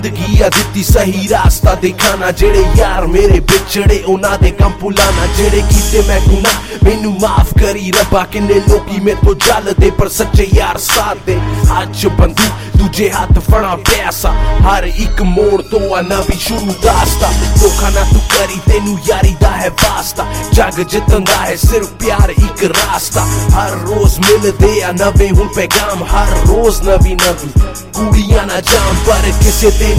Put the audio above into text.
जिंदगी दित्ती सही रास्ता दिखाना, जेड़े यार मेरे बिछड़े उन्हां दे कम भुलाना, जेड़े कीते मैं गुनाह मैनू माफ करी रब्बा। किन्ने लोकी मेरे तो जलदे पर सच्चे यार साथ दे। अज बंदूक दूजे हाथ फड़ा पैसा, हर एक मोड़ तो आ नवी शुरू दास्ता। धोखा ना तू करी तेनू यारी दा है वास्ता, जग जितन दा है सिर्फ प्यार एक रास्ता। हर रोज मिलदे आ नवे हुण पैगाम, हर रोज नवी नवी कुड़ियां ना जाम, पर किसे ते